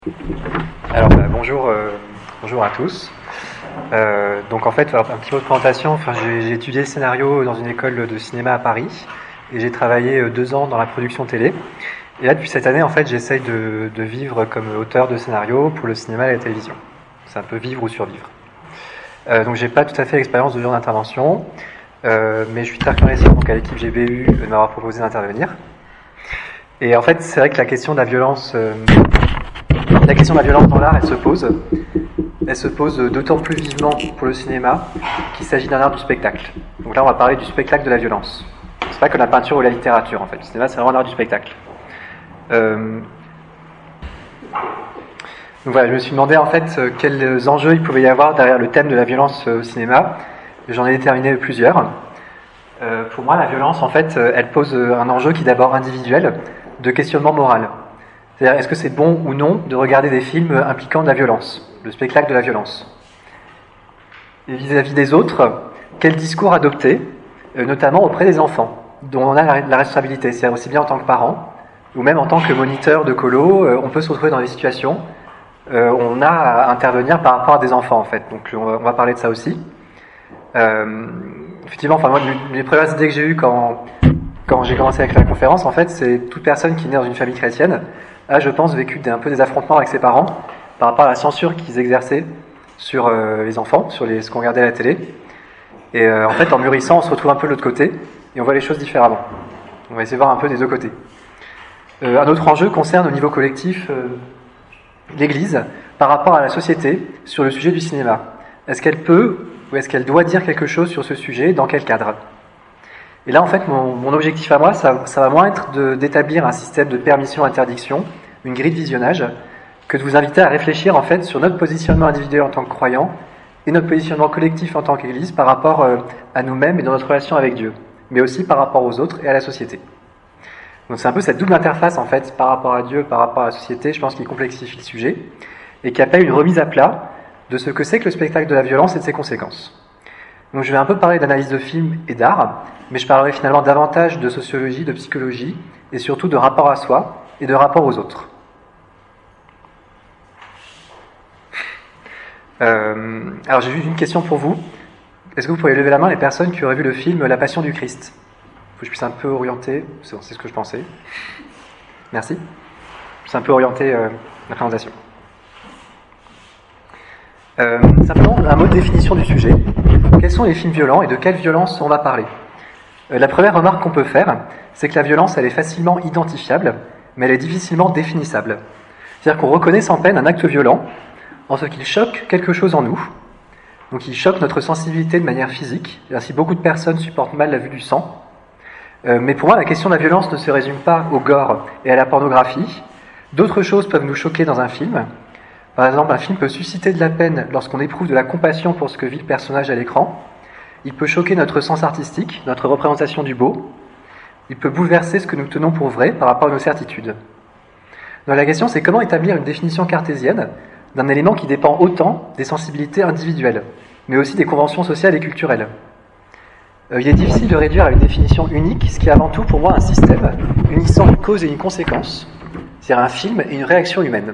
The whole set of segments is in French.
Alors bonjour à tous. Donc en fait, un petit mot de présentation. Enfin, j'ai étudié le scénario dans une école de cinéma à Paris et j'ai travaillé 2 ans dans la production télé. Et là, depuis cette année, en fait, j'essaye de vivre comme auteur de scénario pour le cinéma et la télévision. C'est un peu vivre ou survivre. Donc j'ai pas tout à fait l'expérience de genre d'intervention, mais je suis très reconnaissant donc à l'équipe GBU de m'avoir proposé d'intervenir. Et en fait, c'est vrai que la question de la violence dans l'art, elle se pose d'autant plus vivement pour le cinéma qu'il s'agit d'un art du spectacle. Donc là, on va parler du spectacle de la violence. C'est pas que la peinture ou la littérature, en fait. Le cinéma, c'est vraiment un art du spectacle. Donc voilà, je me suis demandé en fait quels enjeux il pouvait y avoir derrière le thème de la violence au cinéma. J'en ai déterminé plusieurs. Pour moi, la violence, en fait, elle pose un enjeu qui est d'abord individuel, de questionnement moral. C'est-à-dire, est-ce que c'est bon ou non de regarder des films impliquant de la violence, le spectacle de la violence? Et vis-à-vis des autres, quel discours adopter, notamment auprès des enfants, dont on a la responsabilité, c'est-à-dire aussi bien en tant que parent, ou même en tant que moniteur de colo, on peut se retrouver dans des situations où on a à intervenir par rapport à des enfants, en fait. Donc on va parler de ça aussi. Effectivement, enfin, moi, les premières idées que j'ai eues quand j'ai commencé avec la conférence, en fait, c'est toute personne qui naît dans une famille chrétienne a, je pense, vécu un peu des affrontements avec ses parents par rapport à la censure qu'ils exerçaient sur les enfants, sur ce qu'on regardait à la télé. Et en fait, en mûrissant, on se retrouve un peu de l'autre côté et on voit les choses différemment. On va essayer de voir un peu des deux côtés. Un autre enjeu concerne au niveau collectif l'Église par rapport à la société sur le sujet du cinéma. Est-ce qu'elle peut ou est-ce qu'elle doit dire quelque chose sur ce sujet? Dans quel cadre? Et là, en fait, mon objectif à moi, ça va moins être d'établir un système de permission-interdiction, une grille de visionnage, que de vous inviter à réfléchir, en fait, sur notre positionnement individuel en tant que croyant et notre positionnement collectif en tant qu'Église par rapport à nous-mêmes et dans notre relation avec Dieu, mais aussi par rapport aux autres et à la société. Donc c'est un peu cette double interface, en fait, par rapport à Dieu, par rapport à la société, je pense, qui complexifie le sujet et qui appelle une remise à plat de ce que c'est que le spectacle de la violence et de ses conséquences. Donc je vais un peu parler d'analyse de film et d'art, mais je parlerai finalement davantage de sociologie, de psychologie, et surtout de rapport à soi et de rapport aux autres. Alors j'ai juste une question pour vous. Est-ce que vous pourriez lever la main les personnes qui auraient vu le film La Passion du Christ? Faut que je puisse un peu orienter, c'est bon, c'est ce que je pensais. Merci. C'est un peu orienter la présentation. Simplement, un mot de définition du sujet. Quels sont les films violents et de quelle violence on va parler? La première remarque qu'on peut faire, c'est que la violence, elle est facilement identifiable, mais elle est difficilement définissable. C'est-à-dire qu'on reconnaît sans peine un acte violent en ce qu'il choque quelque chose en nous. Donc il choque notre sensibilité de manière physique, et ainsi beaucoup de personnes supportent mal la vue du sang. Mais pour moi, la question de la violence ne se résume pas au gore et à la pornographie. D'autres choses peuvent nous choquer dans un film. Par exemple, un film peut susciter de la peine lorsqu'on éprouve de la compassion pour ce que vit le personnage à l'écran. Il peut choquer notre sens artistique, notre représentation du beau. Il peut bouleverser ce que nous tenons pour vrai par rapport à nos certitudes. Donc la question, c'est comment établir une définition cartésienne d'un élément qui dépend autant des sensibilités individuelles, mais aussi des conventions sociales et culturelles. Il est difficile de réduire à une définition unique, ce qui est avant tout pour moi un système unissant une cause et une conséquence, c'est-à-dire un film et une réaction humaine.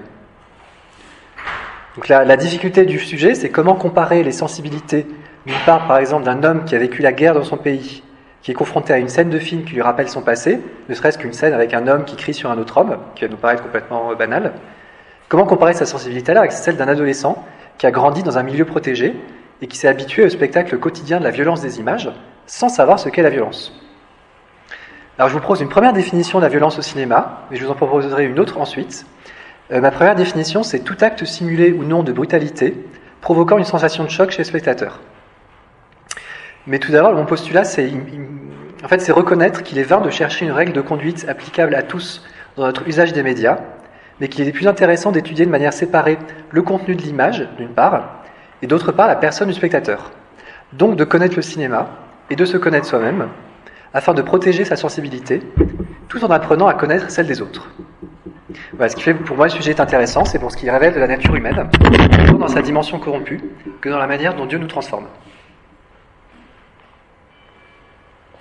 Donc la difficulté du sujet, c'est comment comparer les sensibilités, d'une part par exemple d'un homme qui a vécu la guerre dans son pays, qui est confronté à une scène de film qui lui rappelle son passé, ne serait-ce qu'une scène avec un homme qui crie sur un autre homme, qui va nous paraître complètement banal. Comment comparer sa sensibilité-là avec celle d'un adolescent qui a grandi dans un milieu protégé et qui s'est habitué au spectacle quotidien de la violence des images, sans savoir ce qu'est la violence? Alors je vous propose une première définition de la violence au cinéma, et je vous en proposerai une autre ensuite. Ma première définition, c'est tout acte simulé ou non de brutalité, provoquant une sensation de choc chez le spectateur. Mais tout d'abord, mon postulat, c'est reconnaître qu'il est vain de chercher une règle de conduite applicable à tous dans notre usage des médias, mais qu'il est plus intéressant d'étudier de manière séparée le contenu de l'image, d'une part, et d'autre part la personne du spectateur. Donc de connaître le cinéma et de se connaître soi-même, afin de protéger sa sensibilité, tout en apprenant à connaître celle des autres. Voilà, ce qui fait pour moi le sujet est intéressant, c'est pour ce qui révèle de la nature humaine, tant dans sa dimension corrompue que dans la manière dont Dieu nous transforme.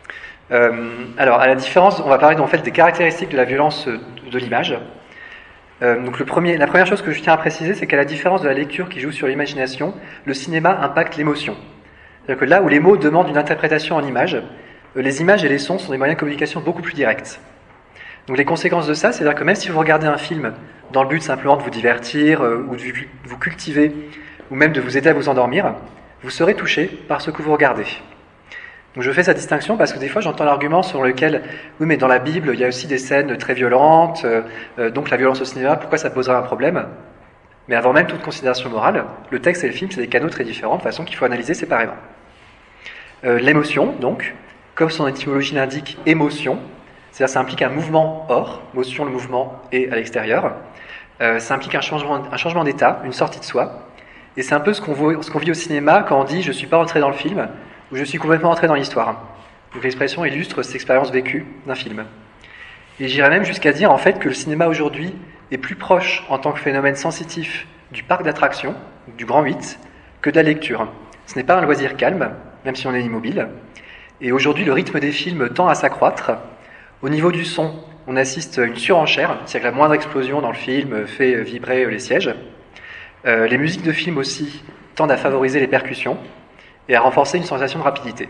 Alors, à la différence, on va parler en fait des caractéristiques de la violence de l'image. Donc la première chose que je tiens à préciser, c'est qu'à la différence de la lecture qui joue sur l'imagination, le cinéma impacte l'émotion. C'est-à-dire que là où les mots demandent une interprétation en images, les images et les sons sont des moyens de communication beaucoup plus directs. Donc les conséquences de ça, c'est-à-dire que même si vous regardez un film dans le but simplement de vous divertir, ou de vous cultiver, ou même de vous aider à vous endormir, vous serez touché par ce que vous regardez. Donc je fais cette distinction parce que des fois j'entends l'argument selon lequel oui mais dans la Bible il y a aussi des scènes très violentes, donc la violence au cinéma, pourquoi ça poserait un problème? Mais avant même toute considération morale, le texte et le film c'est des canaux très différents de façon qu'il faut analyser séparément. L'émotion donc, comme son étymologie l'indique, émotion, c'est-à-dire ça implique un mouvement hors, motion le mouvement et à l'extérieur, ça implique un changement d'état, une sortie de soi, et c'est un peu ce qu'on vit au cinéma quand on dit je suis pas rentré dans le film, où je suis complètement entré dans l'histoire. Donc l'expression illustre cette expérience vécue d'un film. Et j'irais même jusqu'à dire en fait que le cinéma aujourd'hui est plus proche en tant que phénomène sensitif du parc d'attractions, du Grand 8, que de la lecture. Ce n'est pas un loisir calme, même si on est immobile. Et aujourd'hui, le rythme des films tend à s'accroître. Au niveau du son, on assiste à une surenchère, c'est-à-dire que la moindre explosion dans le film fait vibrer les sièges. Les musiques de film aussi tendent à favoriser les percussions et à renforcer une sensation de rapidité.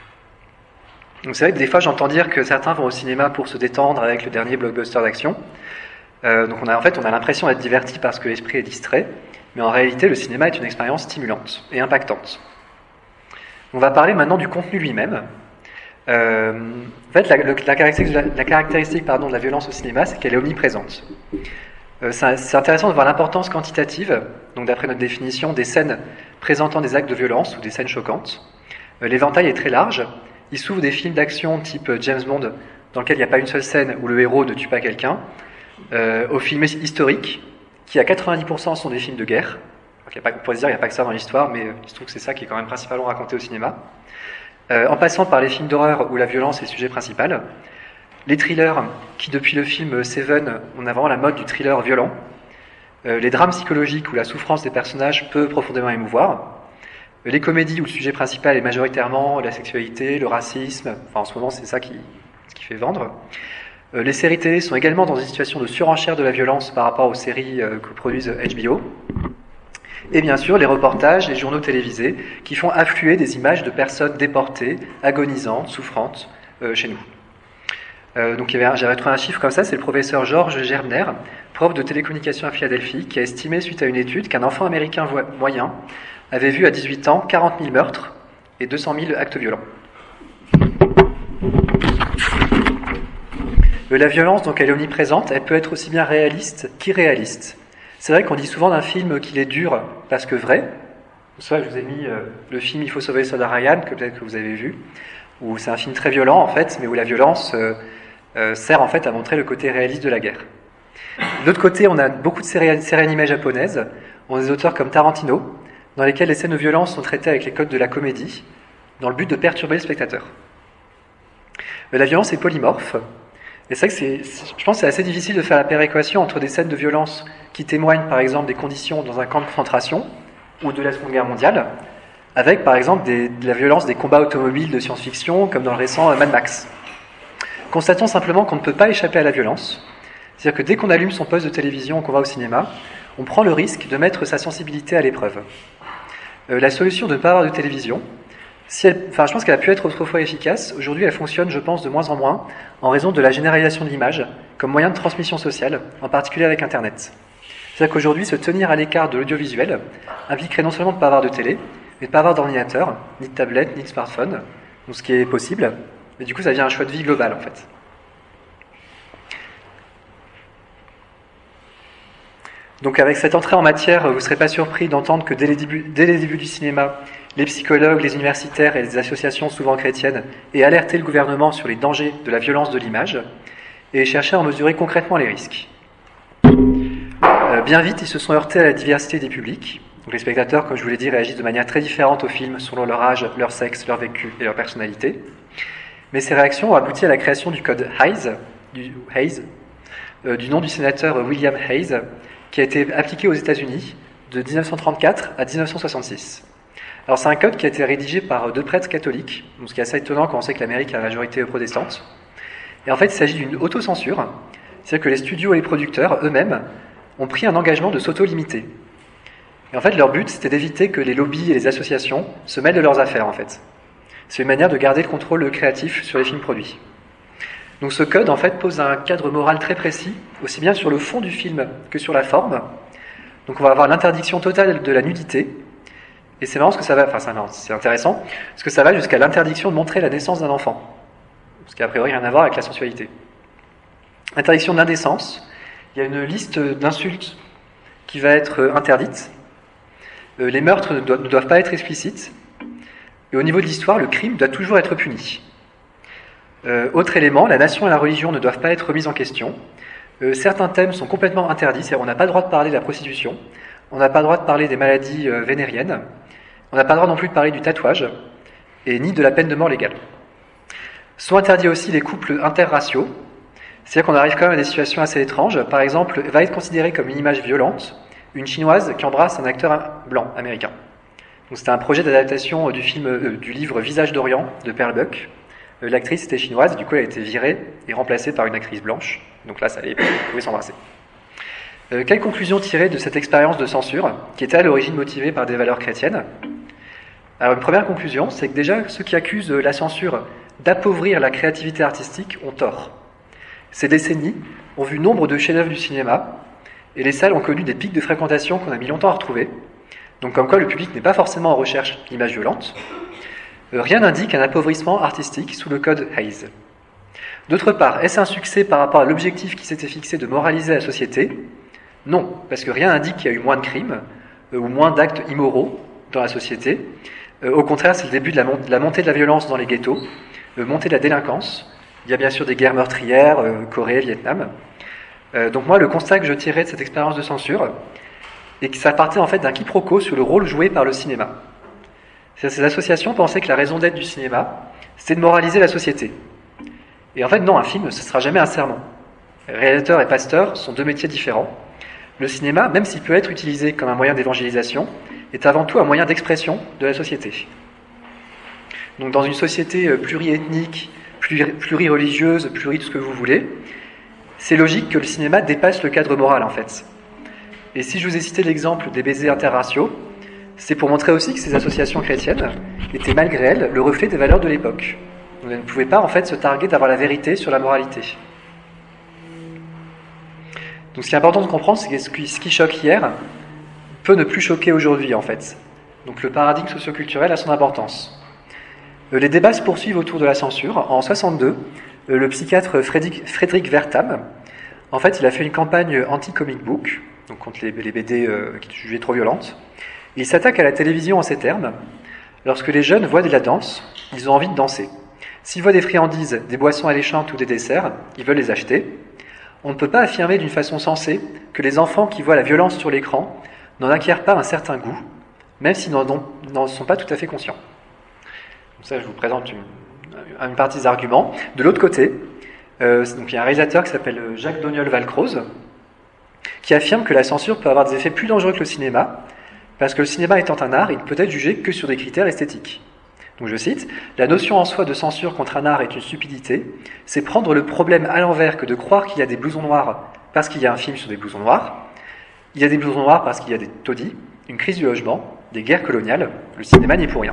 Donc c'est vrai que des fois j'entends dire que certains vont au cinéma pour se détendre avec le dernier blockbuster d'action. Donc on a l'impression d'être diverti parce que l'esprit est distrait, mais en réalité le cinéma est une expérience stimulante et impactante. On va parler maintenant du contenu lui-même. En fait, la caractéristique de la violence au cinéma, c'est qu'elle est omniprésente. C'est intéressant de voir l'importance quantitative, donc d'après notre définition, des scènes présentant des actes de violence ou des scènes choquantes. L'éventail est très large. Il s'ouvre des films d'action type James Bond, dans lequel il n'y a pas une seule scène où le héros ne tue pas quelqu'un, aux films historiques, qui à 90% sont des films de guerre. On pourrait se dire qu'il n'y a pas que ça dans l'histoire, mais il se trouve que c'est ça qui est quand même principalement raconté au cinéma. En passant par les films d'horreur où la violence est le sujet principal. Les thrillers, qui depuis le film Seven, on a vraiment la mode du thriller violent. Les drames psychologiques où la souffrance des personnages peut profondément émouvoir. Les comédies où le sujet principal est majoritairement la sexualité, le racisme, enfin en ce moment c'est ça qui fait vendre. Les séries télé sont également dans une situation de surenchère de la violence par rapport aux séries que produisent HBO. Et bien sûr les reportages, les journaux télévisés qui font affluer des images de personnes déportées, agonisantes, souffrantes chez nous. Donc j'avais trouvé un chiffre comme ça, c'est le professeur George Gerbner, prof de télécommunications à Philadelphie, qui a estimé suite à une étude qu'un enfant américain moyen avait vu à 18 ans 40 000 meurtres et 200 000 actes violents. La violence, donc elle est omniprésente, elle peut être aussi bien réaliste qu'irréaliste. C'est vrai qu'on dit souvent d'un film qu'il est dur parce que vrai. Ça, je vous ai mis le film Il faut sauver le soldat Ryan, que peut-être que vous avez vu, où c'est un film très violent en fait, mais où la violence sert en fait à montrer le côté réaliste de la guerre. De l'autre côté, on a beaucoup de séries animées japonaises, on a des auteurs comme Tarantino, dans lesquels les scènes de violence sont traitées avec les codes de la comédie, dans le but de perturber le spectateur. La violence est polymorphe, et c'est vrai que je pense que c'est assez difficile de faire la péréquation entre des scènes de violence qui témoignent par exemple des conditions dans un camp de concentration ou de la Seconde Guerre mondiale, avec par exemple de la violence des combats automobiles de science-fiction, comme dans le récent Mad Max. Constatons simplement qu'on ne peut pas échapper à la violence. C'est-à-dire que dès qu'on allume son poste de télévision ou qu'on va au cinéma, on prend le risque de mettre sa sensibilité à l'épreuve. La solution de ne pas avoir de télévision, je pense qu'elle a pu être autrefois efficace. Aujourd'hui, elle fonctionne, je pense, de moins en moins, en raison de la généralisation de l'image comme moyen de transmission sociale, en particulier avec Internet. C'est-à-dire qu'aujourd'hui, se tenir à l'écart de l'audiovisuel impliquerait non seulement de ne pas avoir de télé, mais de ne pas avoir d'ordinateur, ni de tablette, ni de smartphone, donc ce qui est possible, mais du coup ça devient un choix de vie global en fait. Donc avec cette entrée en matière, vous ne serez pas surpris d'entendre que dès les débuts du cinéma, les psychologues, les universitaires et les associations souvent chrétiennes aient alerté le gouvernement sur les dangers de la violence de l'image et cherché à en mesurer concrètement les risques. Bien vite, ils se sont heurtés à la diversité des publics. Donc les spectateurs, comme je vous l'ai dit, réagissent de manière très différente au film selon leur âge, leur sexe, leur vécu et leur personnalité. Mais ces réactions ont abouti à la création du code Hays, du nom du sénateur William Hays, qui a été appliqué aux États-Unis de 1934 à 1966. Alors c'est un code qui a été rédigé par 2 prêtres catholiques, donc ce qui est assez étonnant quand on sait que l'Amérique a la majorité protestante. Et en fait, il s'agit d'une autocensure, c'est-à-dire que les studios et les producteurs eux-mêmes ont pris un engagement de s'auto-limiter. Et en fait, leur but, c'était d'éviter que les lobbies et les associations se mêlent de leurs affaires, en fait. C'est une manière de garder le contrôle créatif sur les films produits. Donc ce code, en fait, pose un cadre moral très précis, aussi bien sur le fond du film que sur la forme. Donc on va avoir l'interdiction totale de la nudité. Et c'est marrant parce que ça va, c'est intéressant, parce que ça va jusqu'à l'interdiction de montrer la naissance d'un enfant. Ce qui a priori rien à voir avec la sensualité. Interdiction d'indécence. Il y a une liste d'insultes qui va être interdite. Les meurtres ne doivent pas être explicites. Et au niveau de l'histoire, le crime doit toujours être puni. Autre élément, la nation et la religion ne doivent pas être remises en question. Certains thèmes sont complètement interdits, c'est-à-dire on n'a pas le droit de parler de la prostitution, on n'a pas le droit de parler des maladies vénériennes, on n'a pas le droit non plus de parler du tatouage, et ni de la peine de mort légale. Sont interdits aussi les couples interraciaux, c'est-à-dire qu'on arrive quand même à des situations assez étranges. Par exemple, va être considérée comme une image violente une chinoise qui embrasse un acteur blanc américain. Donc c'était un projet d'adaptation du livre Visage d'Orient de Pearl Buck. L'actrice était chinoise, du coup elle a été virée et remplacée par une actrice blanche. Donc là, ça allait, ils pouvaient s'embrasser. Quelle conclusion tirer de cette expérience de censure, qui était à l'origine motivée par des valeurs chrétiennes? Alors une première conclusion, c'est que déjà ceux qui accusent la censure d'appauvrir la créativité artistique ont tort. Ces décennies ont vu nombre de chefs-d'œuvre du cinéma, et les salles ont connu des pics de fréquentation qu'on a mis longtemps à retrouver. Donc comme quoi le public n'est pas forcément en recherche d'images violentes. Rien n'indique un appauvrissement artistique sous le code Hays. D'autre part, est-ce un succès par rapport à l'objectif qui s'était fixé de moraliser la société? Non, parce que rien n'indique qu'il y a eu moins de crimes ou moins d'actes immoraux dans la société. Au contraire, c'est le début de la montée de la violence dans les ghettos, montée de la délinquance. Il y a bien sûr des guerres meurtrières, Corée, Vietnam. Donc moi, le constat que je tirais de cette expérience de censure est que ça partait en fait d'un quiproquo sur le rôle joué par le cinéma. Ces associations pensaient que la raison d'être du cinéma, c'était de moraliser la société. Et en fait, non, un film, ce ne sera jamais un sermon. Réalisateur et pasteur sont deux métiers différents. Le cinéma, même s'il peut être utilisé comme un moyen d'évangélisation, est avant tout un moyen d'expression de la société. Donc dans une société pluriethnique, plurireligieuse, tout ce que vous voulez, c'est logique que le cinéma dépasse le cadre moral en fait. Et si je vous ai cité l'exemple des baisers interraciaux, c'est pour montrer aussi que ces associations chrétiennes étaient malgré elles le reflet des valeurs de l'époque. Donc elles ne pouvaient pas en fait se targuer d'avoir la vérité sur la moralité. Donc ce qui est important de comprendre, c'est que ce qui choque hier peut ne plus choquer aujourd'hui en fait. Donc le paradigme socioculturel a son importance. Les débats se poursuivent autour de la censure. En 1962, le psychiatre Frédéric Wertham, en fait, il a fait une campagne anti-comic book, donc contre les BD qui jugeaient trop violentes. Il s'attaque à la télévision en ces termes. Lorsque les jeunes voient de la danse, ils ont envie de danser. S'ils voient des friandises, des boissons alléchantes ou des desserts, ils veulent les acheter. On ne peut pas affirmer d'une façon sensée que les enfants qui voient la violence sur l'écran n'en acquièrent pas un certain goût, même s'ils n'en sont pas tout à fait conscients. Donc ça, je vous présente une partie des arguments. De l'autre côté, donc il y a un réalisateur qui s'appelle Jacques Doniol-Valcroze, qui affirme que la censure peut avoir des effets plus dangereux que le cinéma, parce que le cinéma étant un art, il ne peut être jugé que sur des critères esthétiques. Donc je cite, « La notion en soi de censure contre un art est une stupidité, c'est prendre le problème à l'envers que de croire qu'il y a des blousons noirs parce qu'il y a un film sur des blousons noirs, il y a des blousons noirs parce qu'il y a des taudis, une crise du logement, des guerres coloniales, le cinéma n'y est pour rien. »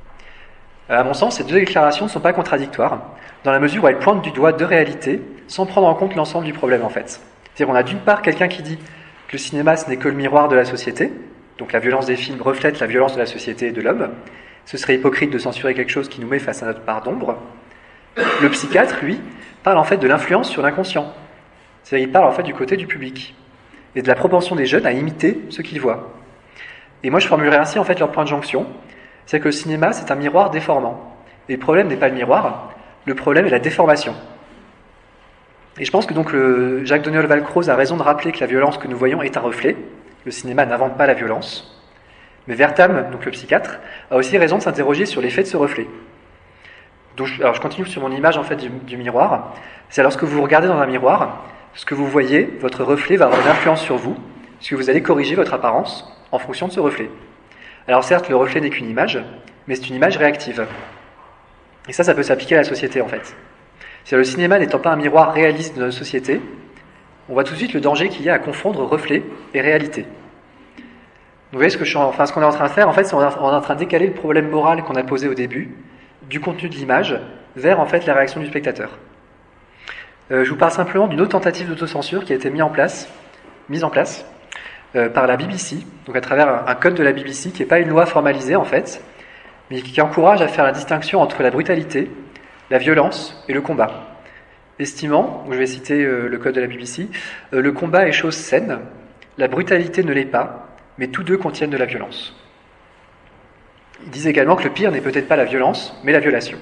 À mon sens, ces deux déclarations ne sont pas contradictoires, dans la mesure où elles pointent du doigt deux réalités, sans prendre en compte l'ensemble du problème en fait. C'est-à-dire on a d'une part quelqu'un qui dit que le cinéma ce n'est que le miroir de la société, donc la violence des films reflète la violence de la société et de l'homme. Ce serait hypocrite de censurer quelque chose qui nous met face à notre part d'ombre. Le psychiatre, lui, parle en fait de l'influence sur l'inconscient. C'est-à-dire il parle en fait du côté du public et de la propension des jeunes à imiter ce qu'ils voient. Et moi je formulerais ainsi en fait leur point de jonction, c'est que le cinéma c'est un miroir déformant. Et le problème n'est pas le miroir, le problème est la déformation. Et je pense que donc Jacques Doniol-Valcroze a raison de rappeler que la violence que nous voyons est un reflet. Le cinéma n'invente pas la violence. Mais Wertham, donc le psychiatre, a aussi raison de s'interroger sur l'effet de ce reflet. Donc, alors je continue sur mon image en fait du miroir. C'est lorsque vous regardez dans un miroir, ce que vous voyez, votre reflet va avoir une influence sur vous, puisque vous allez corriger votre apparence en fonction de ce reflet. Alors certes, le reflet n'est qu'une image, mais c'est une image réactive. Et ça peut s'appliquer à la société en fait. C'est-à-dire le cinéma n'étant pas un miroir réaliste de notre société, on voit tout de suite le danger qu'il y a à confondre reflet et réalité. Vous voyez ce qu'on est en train de faire, en fait, c'est on est en train de décaler le problème moral qu'on a posé au début, du contenu de l'image, vers en fait la réaction du spectateur. Je vous parle simplement d'une autre tentative d'autocensure qui a été mise en place par la BBC, donc à travers un code de la BBC qui n'est pas une loi formalisée en fait, mais qui encourage à faire la distinction entre la brutalité, la violence et le combat. Estimant, je vais citer le code de la BBC, le combat est chose saine, la brutalité ne l'est pas, mais tous deux contiennent de la violence. Ils disent également que le pire n'est peut-être pas la violence, mais la violation.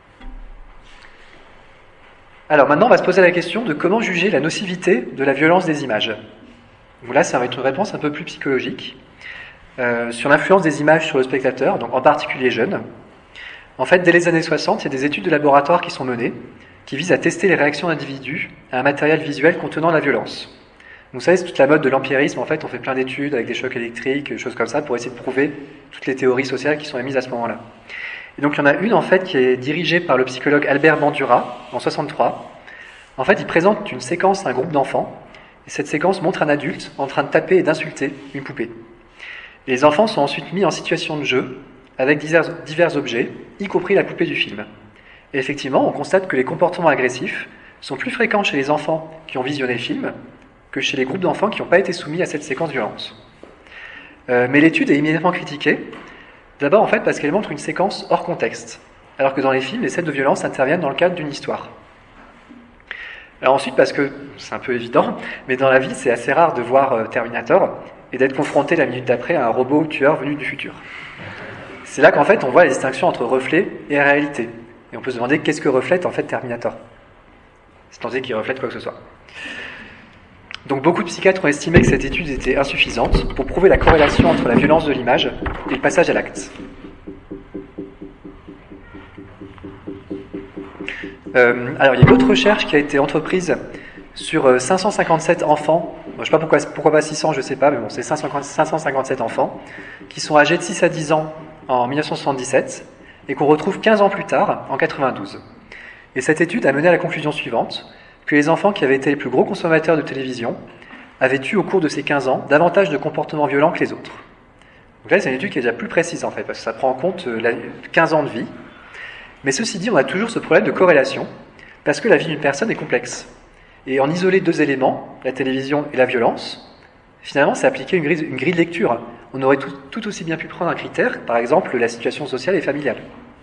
Alors maintenant, on va se poser la question de comment juger la nocivité de la violence des images. Donc là, ça va être une réponse un peu plus psychologique, sur l'influence des images sur le spectateur, donc en particulier jeune. En fait, dès les années 60, il y a des études de laboratoire qui sont menées, qui visent à tester les réactions d'individus à un matériel visuel contenant la violence. Vous savez, c'est toute la mode de l'empirisme, en fait, on fait plein d'études avec des chocs électriques, des choses comme ça, pour essayer de prouver toutes les théories sociales qui sont émises à ce moment-là. Et donc il y en a une, en fait, qui est dirigée par le psychologue Albert Bandura, en 63. En fait, il présente une séquence à un groupe d'enfants, et cette séquence montre un adulte en train de taper et d'insulter une poupée. Et les enfants sont ensuite mis en situation de jeu, avec divers objets, y compris la poupée du film. Et effectivement, on constate que les comportements agressifs sont plus fréquents chez les enfants qui ont visionné le film que chez les groupes d'enfants qui n'ont pas été soumis à cette séquence violente. Mais l'étude est immédiatement critiquée, d'abord en fait parce qu'elle montre une séquence hors contexte, alors que dans les films, les scènes de violence interviennent dans le cadre d'une histoire. Alors ensuite parce que, c'est un peu évident, mais dans la vie c'est assez rare de voir Terminator et d'être confronté la minute d'après à un robot tueur venu du futur. C'est là qu'en fait on voit la distinction entre reflet et réalité. Et on peut se demander qu'est-ce que reflète en fait Terminator. C'est tant est qu'il reflète quoi que ce soit. Donc beaucoup de psychiatres ont estimé que cette étude était insuffisante pour prouver la corrélation entre la violence de l'image et le passage à l'acte. Alors il y a une autre recherche qui a été entreprise sur 557 enfants, je ne sais pas pourquoi pas 600, je ne sais pas, mais bon c'est 557 enfants, qui sont âgés de 6 à 10 ans en 1977 et qu'on retrouve 15 ans plus tard, en 92. Et cette étude a mené à la conclusion suivante, que les enfants qui avaient été les plus gros consommateurs de télévision avaient eu au cours de ces 15 ans davantage de comportements violents que les autres. Donc là, c'est une étude qui est déjà plus précise en fait, parce que ça prend en compte 15 ans de vie. Mais ceci dit, on a toujours ce problème de corrélation, parce que la vie d'une personne est complexe. Et en isoler deux éléments, la télévision et la violence, finalement, c'est appliquer une grille de lecture. On aurait tout aussi bien pu prendre un critère, par exemple la situation sociale et familiale.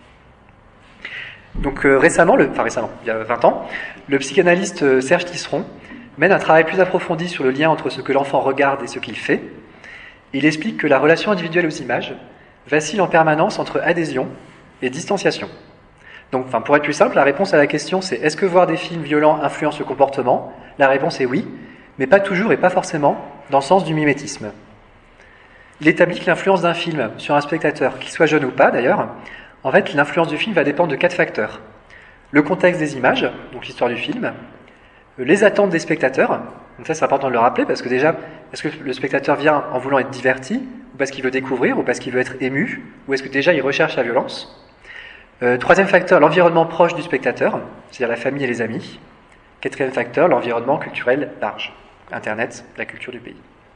Donc récemment, il y a 20 ans, le psychanalyste Serge Tisseron mène un travail plus approfondi sur le lien entre ce que l'enfant regarde et ce qu'il fait. Il explique que la relation individuelle aux images vacille en permanence entre adhésion et distanciation. Donc, pour être plus simple, la réponse à la question c'est est-ce que voir des films violents influence le comportement ? La réponse est oui, mais pas toujours et pas forcément dans le sens du mimétisme. Il établit que l'influence d'un film sur un spectateur, qu'il soit jeune ou pas d'ailleurs, en fait, l'influence du film va dépendre de 4 facteurs. Le contexte des images, donc l'histoire du film, les attentes des spectateurs, donc ça c'est important de le rappeler parce que déjà, est-ce que le spectateur vient en voulant être diverti, ou parce qu'il veut découvrir, ou parce qu'il veut être ému, ou est-ce que déjà il recherche la violence ? Troisième facteur, l'environnement proche du spectateur, c'est-à-dire la famille et les amis. Quatrième facteur, l'environnement culturel large, Internet, la culture du pays.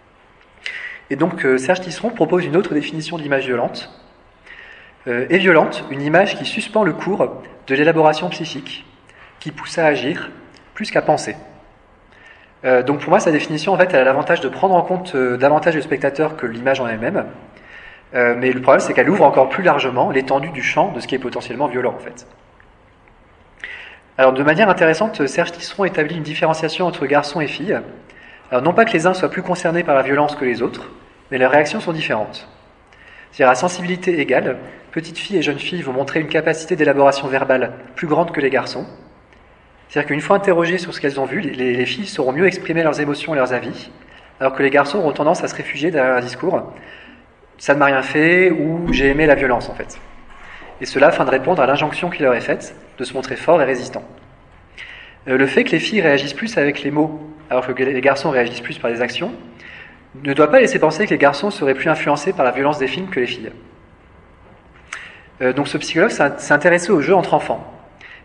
Et donc Serge Tisseron propose une autre définition de l'image violente. Est violente une image qui suspend le cours de l'élaboration psychique, qui pousse à agir plus qu'à penser. Donc pour moi, sa définition, en fait, elle a l'avantage de prendre en compte davantage le spectateur que l'image en elle-même. Mais le problème, c'est qu'elle ouvre encore plus largement l'étendue du champ de ce qui est potentiellement violent, en fait. Alors, de manière intéressante, Serge Tisseron établit une différenciation entre garçons et filles. Alors, non pas que les uns soient plus concernés par la violence que les autres, mais leurs réactions sont différentes. C'est-à-dire, à sensibilité égale, petites filles et jeunes filles vont montrer une capacité d'élaboration verbale plus grande que les garçons. C'est-à-dire qu'une fois interrogées sur ce qu'elles ont vu, les filles sauront mieux exprimer leurs émotions et leurs avis, alors que les garçons auront tendance à se réfugier derrière un discours « ça ne m'a rien fait » ou « j'ai aimé la violence » en fait. Et cela afin de répondre à l'injonction qui leur est faite de se montrer forts et résistants. Le fait que les filles réagissent plus avec les mots, alors que les garçons réagissent plus par des actions, ne doit pas laisser penser que les garçons seraient plus influencés par la violence des films que les filles. Donc ce psychologue s'est intéressé au jeu entre enfants.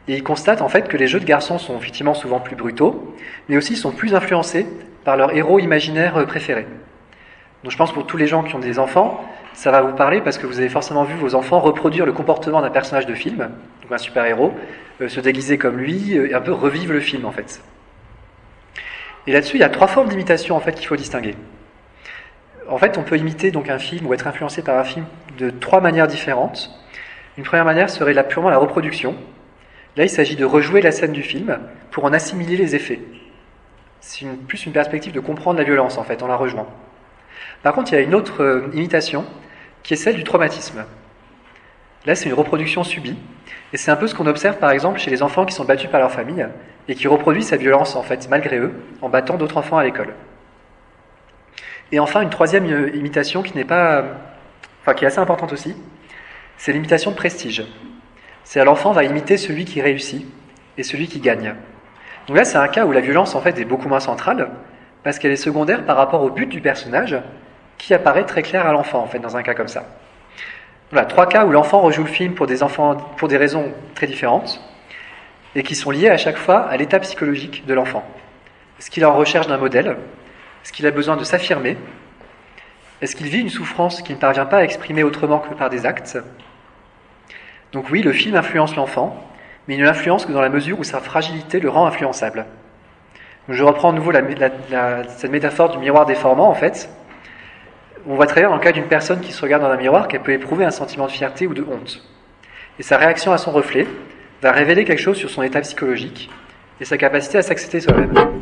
Et ils constatent en fait que les jeux de garçons sont effectivement souvent plus brutaux, mais aussi sont plus influencés par leur héros imaginaire préféré. Donc je pense pour tous les gens qui ont des enfants, ça va vous parler parce que vous avez forcément vu vos enfants reproduire le comportement d'un personnage de film, donc un super-héros, se déguiser comme lui, et un peu revivre le film en fait. Et là-dessus, il y a 3 formes d'imitation en fait qu'il faut distinguer. En fait, on peut imiter donc un film ou être influencé par un film de 3 manières différentes. Une première manière serait purement la reproduction. Là, il s'agit de rejouer la scène du film pour en assimiler les effets. C'est plus une perspective de comprendre la violence en fait en la rejoignant. Par contre, il y a une autre imitation qui est celle du traumatisme. Là, c'est une reproduction subie, et c'est un peu ce qu'on observe par exemple chez les enfants qui sont battus par leur famille et qui reproduisent cette violence en fait malgré eux en battant d'autres enfants à l'école. Et enfin, une troisième imitation qui est assez importante aussi, c'est l'imitation de prestige. C'est l'enfant va imiter celui qui réussit et celui qui gagne. Donc là, c'est un cas où la violence en fait est beaucoup moins centrale parce qu'elle est secondaire par rapport au but du personnage qui apparaît très clair à l'enfant en fait dans un cas comme ça. Voilà, 3 cas où l'enfant rejoue le film pour des raisons très différentes et qui sont liées à chaque fois à l'état psychologique de l'enfant. Est-ce qu'il est en recherche d'un modèle ? Est-ce qu'il a besoin de s'affirmer ? Est-ce qu'il vit une souffrance qu'il ne parvient pas à exprimer autrement que par des actes ? Donc oui, le film influence l'enfant, mais il ne l'influence que dans la mesure où sa fragilité le rend influençable. Donc je reprends de nouveau cette métaphore du miroir déformant en fait. On voit très bien dans le cas d'une personne qui se regarde dans un miroir qu'elle peut éprouver un sentiment de fierté ou de honte. Et sa réaction à son reflet va révéler quelque chose sur son état psychologique et sa capacité à s'accepter soi-même. En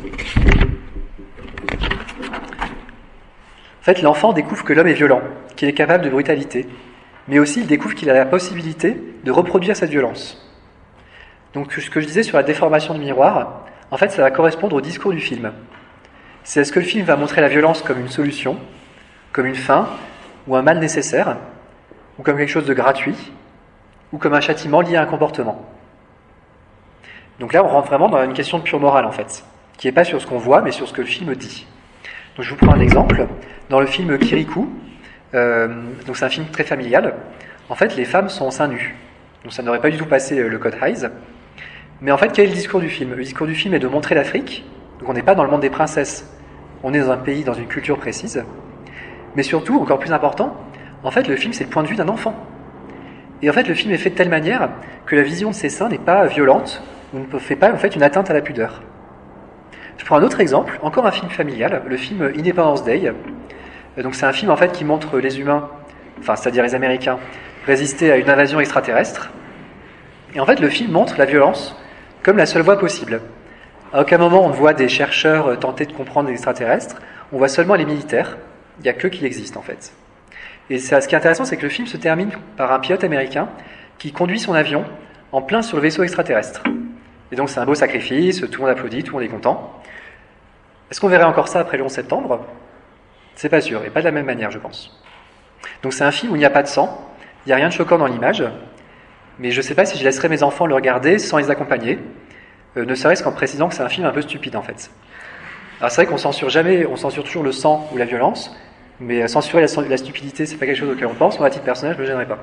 fait, l'enfant découvre que l'homme est violent, qu'il est capable de brutalité, mais aussi il découvre qu'il a la possibilité de reproduire cette violence. Donc ce que je disais sur la déformation du miroir, en fait ça va correspondre au discours du film. C'est est-ce que le film va montrer la violence comme une solution, comme une fin, ou un mal nécessaire, ou comme quelque chose de gratuit, ou comme un châtiment lié à un comportement. Donc là, on rentre vraiment dans une question de pure morale, en fait, qui n'est pas sur ce qu'on voit, mais sur ce que le film dit. Donc je vous prends un exemple. Dans le film Kirikou, donc c'est un film très familial, en fait, les femmes sont seins nus. Donc ça n'aurait pas du tout passé le code Hays. Mais en fait, quel est le discours du film ? Le discours du film est de montrer l'Afrique. Donc on n'est pas dans le monde des princesses, on est dans un pays, dans une culture précise. Mais surtout, encore plus important, en fait, le film, c'est le point de vue d'un enfant. Et en fait, le film est fait de telle manière que la vision de ces seins n'est pas violente, ou ne fait pas en fait une atteinte à la pudeur. Je prends un autre exemple, encore un film familial, le film Independence Day. Donc c'est un film en fait qui montre les humains, enfin c'est-à-dire les Américains, résister à une invasion extraterrestre. Et en fait, le film montre la violence comme la seule voie possible. À aucun moment on voit des chercheurs tenter de comprendre les extraterrestres, on voit seulement les militaires. Il n'y a que qui existent en fait. Et ce qui est intéressant, c'est que le film se termine par un pilote américain qui conduit son avion en plein sur le vaisseau extraterrestre. Et donc c'est un beau sacrifice, tout le monde applaudit, tout le monde est content. Est-ce qu'on verrait encore ça après le 11 septembre ? C'est pas sûr, et pas de la même manière, je pense. Donc c'est un film où il n'y a pas de sang, il n'y a rien de choquant dans l'image, mais je ne sais pas si je laisserais mes enfants le regarder sans les accompagner, ne serait-ce qu'en précisant que c'est un film un peu stupide en fait. Alors c'est vrai qu'on censure jamais, on censure toujours le sang ou la violence, mais censurer la stupidité, c'est pas quelque chose auquel on pense. Moi, à titre personnel, je ne me gênerais pas.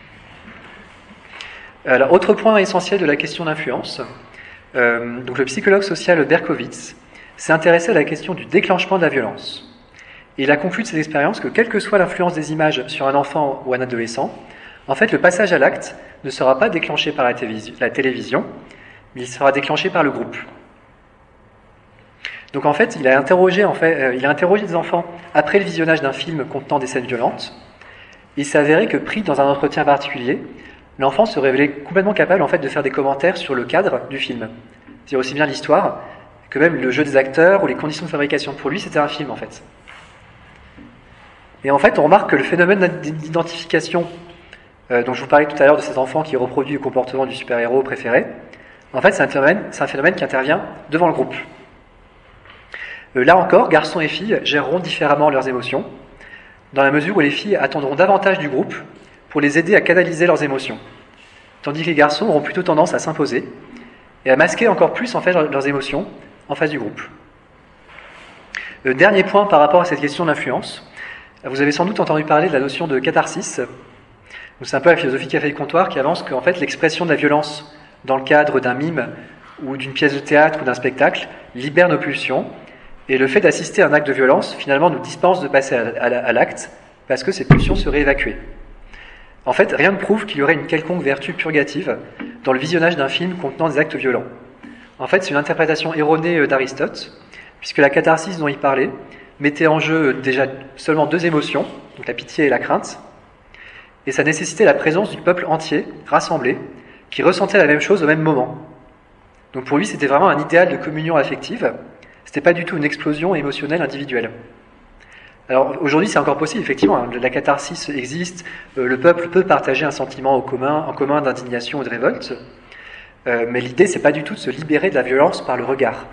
Alors, autre point essentiel de la question d'influence, donc le psychologue social Berkowitz s'est intéressé à la question du déclenchement de la violence. Et il a conclu de ses expériences que quelle que soit l'influence des images sur un enfant ou un adolescent, en fait, le passage à l'acte ne sera pas déclenché par la télévision, mais il sera déclenché par le groupe. Donc en fait, il a interrogé des enfants après le visionnage d'un film contenant des scènes violentes. Il s'est avéré que pris dans un entretien particulier, l'enfant se révélait complètement capable en fait de faire des commentaires sur le cadre du film. C'est-à-dire aussi bien l'histoire que même le jeu des acteurs ou les conditions de fabrication. Pour lui, c'était un film en fait. Et en fait, on remarque que le phénomène d'identification dont je vous parlais tout à l'heure de ces enfants qui reproduisent le comportement du super-héros préféré, en fait, c'est un phénomène qui intervient devant le groupe. Là encore, garçons et filles géreront différemment leurs émotions, dans la mesure où les filles attendront davantage du groupe pour les aider à canaliser leurs émotions, tandis que les garçons auront plutôt tendance à s'imposer et à masquer encore plus en fait leurs émotions en face du groupe. Le dernier point par rapport à cette question d'influence, vous avez sans doute entendu parler de la notion de catharsis. C'est un peu la philosophie café et comptoir qui avance qu'en fait l'expression de la violence dans le cadre d'un mime ou d'une pièce de théâtre ou d'un spectacle, libère nos pulsions, et le fait d'assister à un acte de violence, finalement, nous dispense de passer à l'acte, parce que ces pulsions seraient évacuées. En fait, rien ne prouve qu'il y aurait une quelconque vertu purgative dans le visionnage d'un film contenant des actes violents. En fait, c'est une interprétation erronée d'Aristote, puisque la catharsis dont il parlait mettait en jeu déjà seulement deux émotions, donc la pitié et la crainte, et ça nécessitait la présence du peuple entier, rassemblé, qui ressentait la même chose au même moment. Donc pour lui, c'était vraiment un idéal de communion affective, c'était pas du tout une explosion émotionnelle individuelle. Alors aujourd'hui, c'est encore possible, effectivement, hein, la catharsis existe, le peuple peut partager un sentiment en commun d'indignation ou de révolte, mais l'idée, c'est pas du tout de se libérer de la violence par le regard.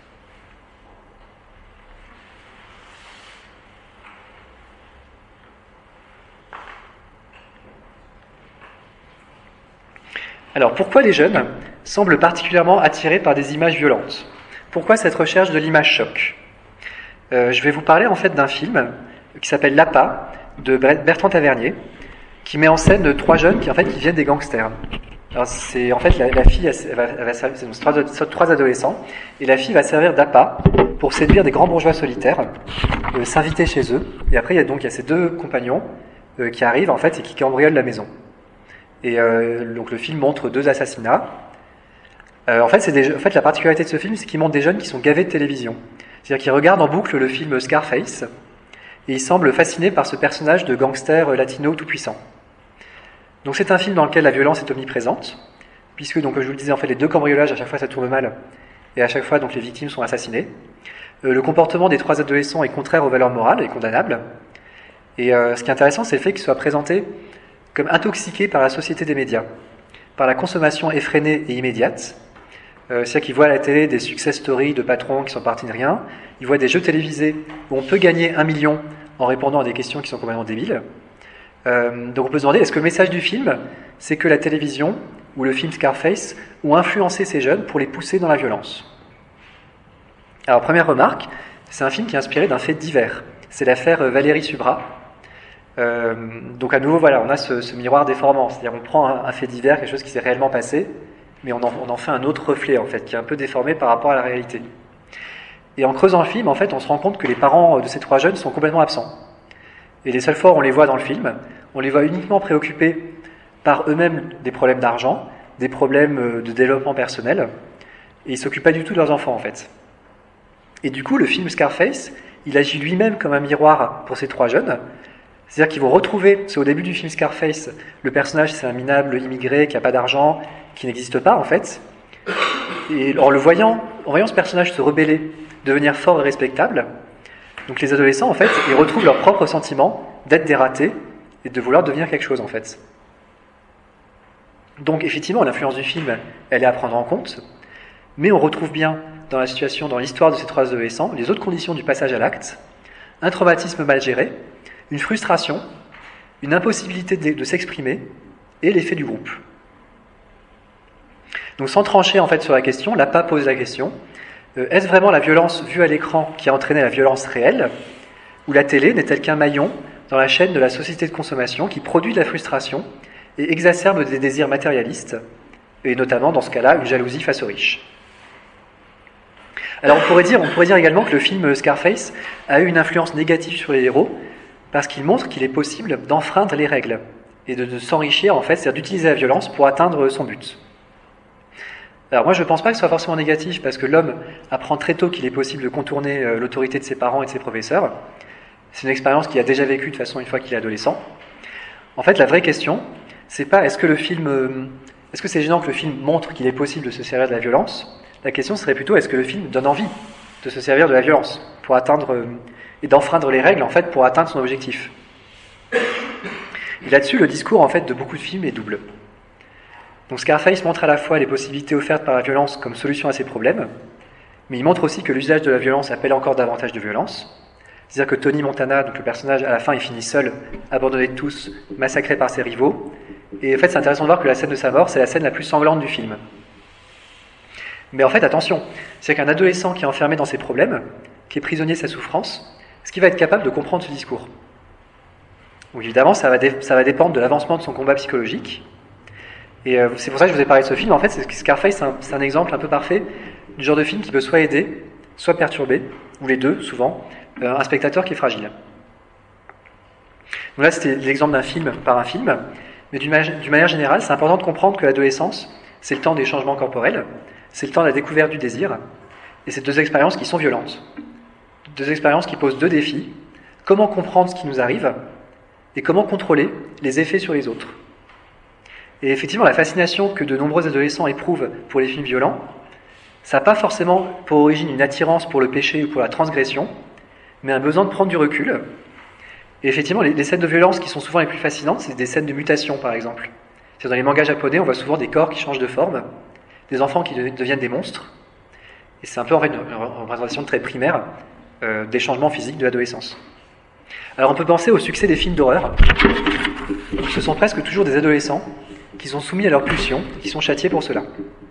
Alors pourquoi les jeunes semblent particulièrement attirés par des images violentes? Pourquoi cette recherche de l'image choc? Je vais vous parler en fait d'un film qui s'appelle L'Appât de Bertrand Tavernier, qui met en scène trois jeunes qui viennent des gangsters. Alors c'est en fait la fille, elle va servir, c'est trois adolescents, et la fille va servir d'appât pour séduire des grands bourgeois solitaires, s'inviter chez eux. Et après il y a ces deux compagnons qui arrivent en fait et qui cambriolent la maison. Et donc le film montre deux assassinats. En fait la particularité de ce film, c'est qu'il montre des jeunes qui sont gavés de télévision. C'est-à-dire qu'ils regardent en boucle le film Scarface, et ils semblent fascinés par ce personnage de gangster latino tout-puissant. Donc c'est un film dans lequel la violence est omniprésente, puisque, donc, comme je vous le disais, en fait, les deux cambriolages, à chaque fois ça tourne mal, et à chaque fois donc, les victimes sont assassinées. Le comportement des trois adolescents est contraire aux valeurs morales et condamnable. Et ce qui est intéressant, c'est le fait qu'ils soient présentés comme intoxiqués par la société des médias, par la consommation effrénée et immédiate. C'est-à-dire qu'ils voient à la télé des success stories de patrons qui sont partis de rien, ils voient des jeux télévisés où on peut gagner 1 million en répondant à des questions qui sont complètement débiles. Donc on peut se demander, est-ce que le message du film, c'est que la télévision ou le film Scarface ont influencé ces jeunes pour les pousser dans la violence? Alors première remarque, c'est un film qui est inspiré d'un fait divers. C'est l'affaire Valérie Subra. Donc à nouveau, voilà, on a ce miroir déformant, c'est-à-dire on prend un fait divers, quelque chose qui s'est réellement passé, mais on en fait un autre reflet, en fait, qui est un peu déformé par rapport à la réalité. Et en creusant le film, en fait, on se rend compte que les parents de ces trois jeunes sont complètement absents. Et les seules fois où on les voit dans le film, on les voit uniquement préoccupés par eux-mêmes des problèmes d'argent, des problèmes de développement personnel, et ils ne s'occupent pas du tout de leurs enfants, en fait. Et du coup, le film Scarface, il agit lui-même comme un miroir pour ces trois jeunes. C'est-à-dire qu'ils vont retrouver, c'est au début du film Scarface, le personnage c'est un minable immigré qui n'a pas d'argent, qui n'existe pas en fait. Et en voyant ce personnage se rebeller, devenir fort et respectable, donc les adolescents en fait, ils retrouvent leur propre sentiment d'être des ratés et de vouloir devenir quelque chose en fait. Donc effectivement, l'influence du film, elle est à prendre en compte, mais on retrouve bien dans la situation, dans l'histoire de ces trois adolescents, les autres conditions du passage à l'acte, un traumatisme mal géré, une frustration, une impossibilité de s'exprimer et l'effet du groupe. Donc sans trancher en fait sur la question, L'Appât pose la question, est-ce vraiment la violence vue à l'écran qui a entraîné la violence réelle, ou la télé n'est-elle qu'un maillon dans la chaîne de la société de consommation qui produit de la frustration et exacerbe des désirs matérialistes, et notamment dans ce cas-là une jalousie face aux riches? Alors on pourrait dire également que le film Scarface a eu une influence négative sur les héros, parce qu'il montre qu'il est possible d'enfreindre les règles et de s'enrichir, en fait, c'est-à-dire d'utiliser la violence pour atteindre son but. Alors moi, je ne pense pas que ce soit forcément négatif, parce que l'homme apprend très tôt qu'il est possible de contourner l'autorité de ses parents et de ses professeurs. C'est une expérience qu'il a déjà vécue de toute façon une fois qu'il est adolescent. En fait, la vraie question, c'est pas est-ce que c'est gênant que le film montre qu'il est possible de se servir de la violence? La question serait plutôt est-ce que le film donne envie de se servir de la violence pour atteindre et d'enfreindre les règles en fait pour atteindre son objectif. Et là-dessus, le discours en fait de beaucoup de films est double. Donc Scarface montre à la fois les possibilités offertes par la violence comme solution à ces problèmes, mais il montre aussi que l'usage de la violence appelle encore davantage de violence. C'est-à-dire que Tony Montana, donc le personnage, à la fin, il finit seul, abandonné de tous, massacré par ses rivaux. Et en fait, c'est intéressant de voir que la scène de sa mort, c'est la scène la plus sanglante du film. Mais en fait, attention, c'est qu'un adolescent qui est enfermé dans ses problèmes, qui est prisonnier de sa souffrance, est-ce qu'il va être capable de comprendre ce discours? Donc évidemment, ça va dépendre de l'avancement de son combat psychologique. Et c'est pour ça que je vous ai parlé de ce film. En fait, Scarface, c'est un exemple un peu parfait du genre de film qui peut soit aider, soit perturber, ou les deux, souvent, un spectateur qui est fragile. Donc là, c'était l'exemple d'un film par un film, mais d'une manière générale, c'est important de comprendre que l'adolescence, c'est le temps des changements corporels, c'est le temps de la découverte du désir, et c'est deux expériences qui sont violentes. Deux expériences qui posent deux défis. Comment comprendre ce qui nous arrive, et comment contrôler les effets sur les autres. Et effectivement, la fascination que de nombreux adolescents éprouvent pour les films violents, ça n'a pas forcément pour origine une attirance pour le péché ou pour la transgression, mais un besoin de prendre du recul. Et effectivement, les scènes de violence qui sont souvent les plus fascinantes, c'est des scènes de mutation, par exemple. Dans les mangas japonais, on voit souvent des corps qui changent de forme, des enfants qui deviennent des monstres. Et c'est un peu en fait une représentation très primaire des changements physiques de l'adolescence. Alors on peut penser au succès des films d'horreur. Ce sont presque toujours des adolescents qui sont soumis à leurs pulsions et qui sont châtiés pour cela.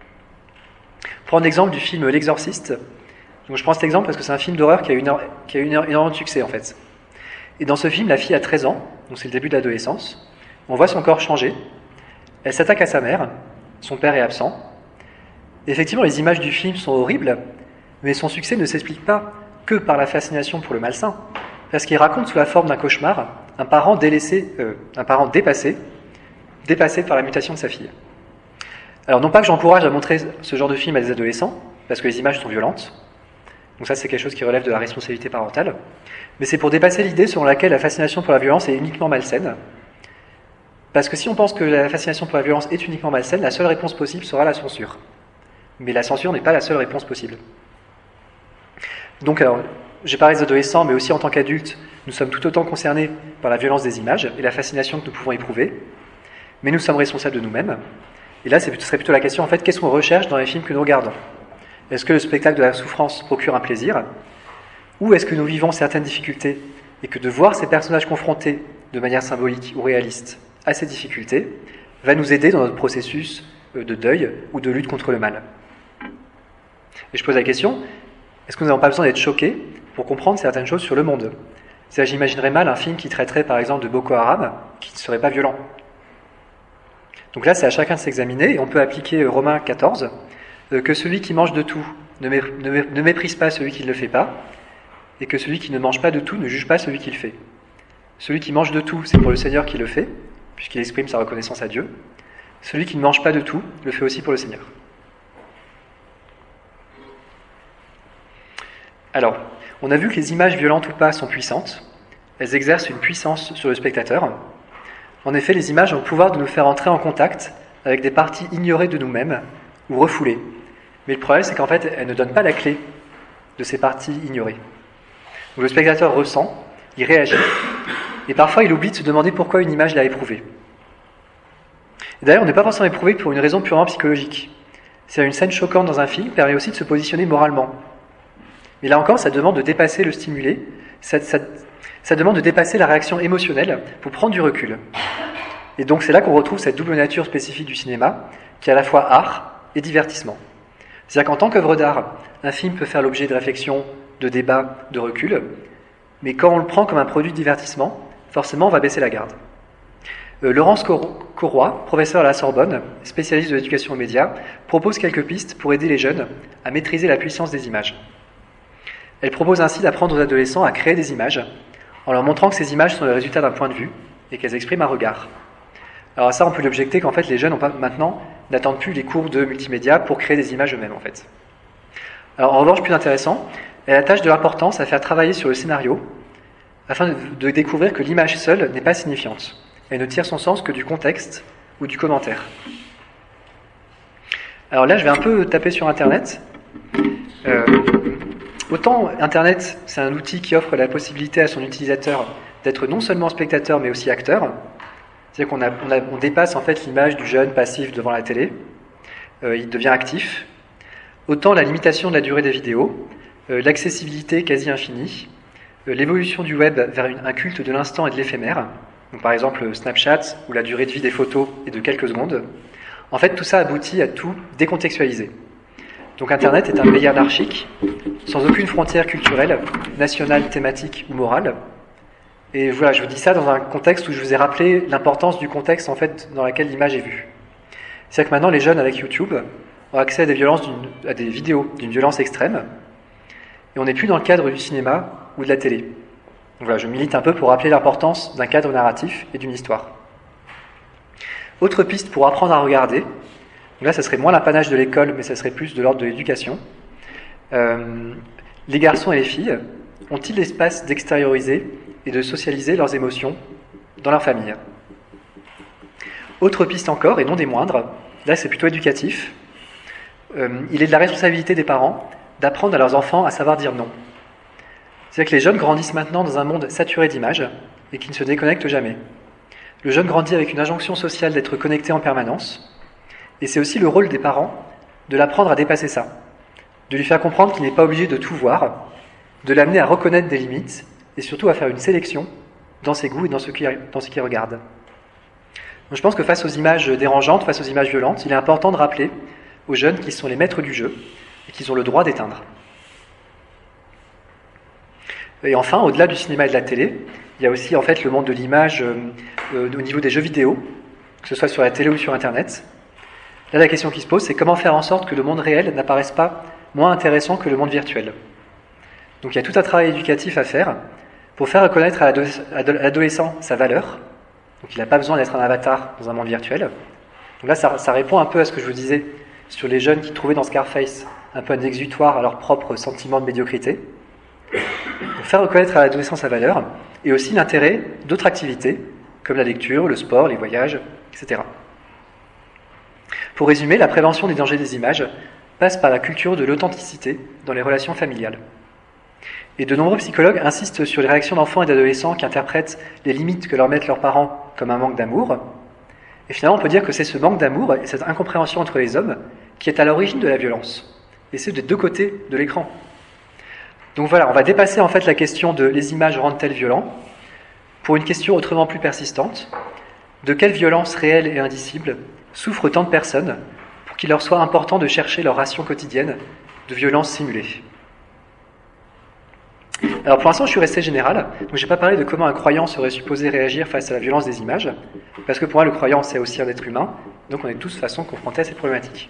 Prendre l'exemple du film L'Exorciste. Donc je prends cet exemple parce que c'est un film d'horreur qui a eu énormément de succès en fait. Et dans ce film, la fille a 13 ans, donc c'est le début de l'adolescence. On voit son corps changer. Elle s'attaque à sa mère. Son père est absent. Et effectivement, les images du film sont horribles, mais son succès ne s'explique pas que par la fascination pour le malsain, parce qu'il raconte sous la forme d'un cauchemar un parent dépassé par la mutation de sa fille. Alors non pas que j'encourage à montrer ce genre de film à des adolescents, parce que les images sont violentes, donc ça c'est quelque chose qui relève de la responsabilité parentale, mais c'est pour dépasser l'idée selon laquelle la fascination pour la violence est uniquement malsaine, parce que si on pense que la fascination pour la violence est uniquement malsaine, la seule réponse possible sera la censure. Mais la censure n'est pas la seule réponse possible. Donc alors, j'ai parlé des adolescents, mais aussi en tant qu'adultes, nous sommes tout autant concernés par la violence des images et la fascination que nous pouvons éprouver, mais nous sommes responsables de nous-mêmes. Et là, ce serait plutôt la question, en fait, qu'est-ce qu'on recherche dans les films que nous regardons ? Est-ce que le spectacle de la souffrance procure un plaisir ? Ou est-ce que nous vivons certaines difficultés et que de voir ces personnages confrontés de manière symbolique ou réaliste à ces difficultés va nous aider dans notre processus de deuil ou de lutte contre le mal ? Et je pose la question, est-ce que nous n'avons pas besoin d'être choqués pour comprendre certaines choses sur le monde ? C'est-à-dire, j'imaginerais mal un film qui traiterait par exemple de Boko Haram, qui ne serait pas violent. Donc là, c'est à chacun de s'examiner, et on peut appliquer Romains 14, que celui qui mange de tout ne méprise pas celui qui ne le fait pas, et que celui qui ne mange pas de tout ne juge pas celui qui le fait. Celui qui mange de tout, c'est pour le Seigneur qui le fait, puisqu'il exprime sa reconnaissance à Dieu. Celui qui ne mange pas de tout le fait aussi pour le Seigneur. Alors, on a vu que les images violentes ou pas sont puissantes. Elles exercent une puissance sur le spectateur. En effet, les images ont le pouvoir de nous faire entrer en contact avec des parties ignorées de nous-mêmes ou refoulées. Mais le problème, c'est qu'en fait, elles ne donnent pas la clé de ces parties ignorées. Donc, le spectateur ressent, il réagit, et parfois il oublie de se demander pourquoi une image l'a éprouvé. Et d'ailleurs, on n'est pas forcément éprouvé pour une raison purement psychologique. C'est-à-dire, une scène choquante dans un film permet aussi de se positionner moralement. Mais là encore, ça demande de dépasser le stimulé, ça demande de dépasser la réaction émotionnelle pour prendre du recul. Et donc c'est là qu'on retrouve cette double nature spécifique du cinéma, qui est à la fois art et divertissement. C'est-à-dire qu'en tant qu'œuvre d'art, un film peut faire l'objet de réflexion, de débats, de recul, mais quand on le prend comme un produit de divertissement, forcément on va baisser la garde. Laurence Corroy, professeure à la Sorbonne, spécialiste de l'éducation aux médias, propose quelques pistes pour aider les jeunes à maîtriser la puissance des images. Elle propose ainsi d'apprendre aux adolescents à créer des images, en leur montrant que ces images sont le résultat d'un point de vue et qu'elles expriment un regard. Alors à ça, on peut lui objecter qu'en fait, les jeunes maintenant n'attendent plus les cours de multimédia pour créer des images eux-mêmes, en fait. Alors en revanche, plus intéressant, elle attache de l'importance à faire travailler sur le scénario, afin de découvrir que l'image seule n'est pas signifiante. Elle ne tire son sens que du contexte ou du commentaire. Alors là, je vais un peu taper sur Internet. Autant Internet, c'est un outil qui offre la possibilité à son utilisateur d'être non seulement spectateur, mais aussi acteur. C'est-à-dire qu'on dépasse en fait l'image du jeune passif devant la télé. Il devient actif. Autant la limitation de la durée des vidéos, l'accessibilité quasi infinie, l'évolution du web vers un culte de l'instant et de l'éphémère, donc par exemple Snapchat, où la durée de vie des photos est de quelques secondes. En fait, tout ça aboutit à tout décontextualiser. Donc Internet est un pays anarchique, sans aucune frontière culturelle, nationale, thématique ou morale. Et voilà, je vous dis ça dans un contexte où je vous ai rappelé l'importance du contexte en fait dans lequel l'image est vue. C'est-à-dire que maintenant, les jeunes avec YouTube ont accès à des vidéos d'une violence extrême, et on n'est plus dans le cadre du cinéma ou de la télé. Donc voilà, je milite un peu pour rappeler l'importance d'un cadre narratif et d'une histoire. Autre piste pour apprendre à regarder, donc là, ça serait moins l'apanage de l'école, mais ça serait plus de l'ordre de l'éducation. Les garçons et les filles ont-ils l'espace d'extérioriser et de socialiser leurs émotions dans leur famille? Autre piste encore, et non des moindres, là c'est plutôt éducatif, il est de la responsabilité des parents d'apprendre à leurs enfants à savoir dire non. C'est-à-dire que les jeunes grandissent maintenant dans un monde saturé d'images et qui ne se déconnectent jamais. Le jeune grandit avec une injonction sociale d'être connecté en permanence, et c'est aussi le rôle des parents de l'apprendre à dépasser ça, de lui faire comprendre qu'il n'est pas obligé de tout voir, de l'amener à reconnaître des limites, et surtout à faire une sélection dans ses goûts et dans ce qu'il regarde. Donc je pense que face aux images dérangeantes, face aux images violentes, il est important de rappeler aux jeunes qu'ils sont les maîtres du jeu et qu'ils ont le droit d'éteindre. Et enfin, au-delà du cinéma et de la télé, il y a aussi en fait le monde de l'image au niveau des jeux vidéo, que ce soit sur la télé ou sur Internet. Là, la question qui se pose, c'est comment faire en sorte que le monde réel n'apparaisse pas moins intéressant que le monde virtuel. Donc il y a tout un travail éducatif à faire pour faire reconnaître à l'adolescent sa valeur. Donc il n'a pas besoin d'être un avatar dans un monde virtuel. Donc là, ça répond un peu à ce que je vous disais sur les jeunes qui trouvaient dans Scarface un peu un exutoire à leur propre sentiment de médiocrité. Pour faire reconnaître à l'adolescent sa valeur, et aussi l'intérêt d'autres activités, comme la lecture, le sport, les voyages, etc. Pour résumer, la prévention des dangers des images passe par la culture de l'authenticité dans les relations familiales. Et de nombreux psychologues insistent sur les réactions d'enfants et d'adolescents qui interprètent les limites que leur mettent leurs parents comme un manque d'amour. Et finalement, on peut dire que c'est ce manque d'amour et cette incompréhension entre les hommes qui est à l'origine de la violence. Et c'est des deux côtés de l'écran. Donc voilà, on va dépasser en fait la question de les images rendent-elles violents pour une question autrement plus persistante. De quelle violence réelle et indicible souffrent tant de personnes pour qu'il leur soit important de chercher leur ration quotidienne de violence simulée? Alors pour l'instant, je suis resté général, donc je n'ai pas parlé de comment un croyant serait supposé réagir face à la violence des images, parce que pour moi, le croyant, c'est aussi un être humain, donc on est tous de toute façon confrontés à cette problématique.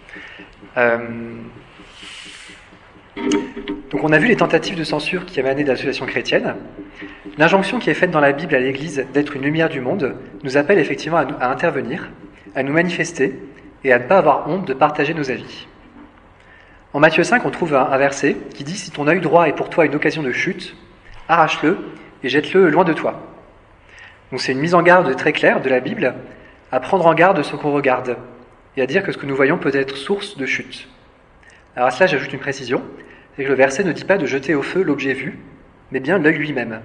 Donc on a vu les tentatives de censure qui émanaient de l'association chrétienne. L'injonction qui est faite dans la Bible à l'Église d'être une lumière du monde nous appelle effectivement à intervenir, à nous manifester et à ne pas avoir honte de partager nos avis. En Matthieu 5, on trouve un verset qui dit « Si ton œil droit est pour toi une occasion de chute, arrache-le et jette-le loin de toi. » Donc c'est une mise en garde très claire de la Bible à prendre en garde ce qu'on regarde et à dire que ce que nous voyons peut être source de chute. Alors à cela, j'ajoute une précision, c'est que le verset ne dit pas de jeter au feu l'objet vu, mais bien l'œil lui-même.